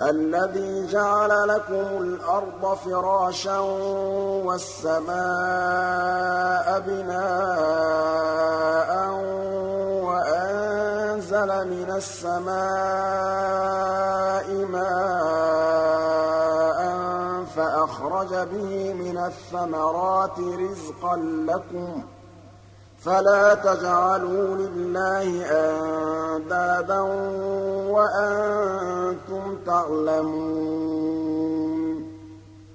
الَّذِي جَعَلَ لَكُمُ الْأَرْضَ فِرَاشًا وَالسَّمَاءَ بِنَاءً وَأَنزَلَ مِنَ السَّمَاءِ مَاءً فَأَخْرَجَ بِهِ مِنَ الثَّمَرَاتِ رِزْقًا لَّكُمْ ۖ فَلَا تَجْعَلُوا لِلَّهِ أَندَادًا وَأَنتُمْ تَعْلَمُونَ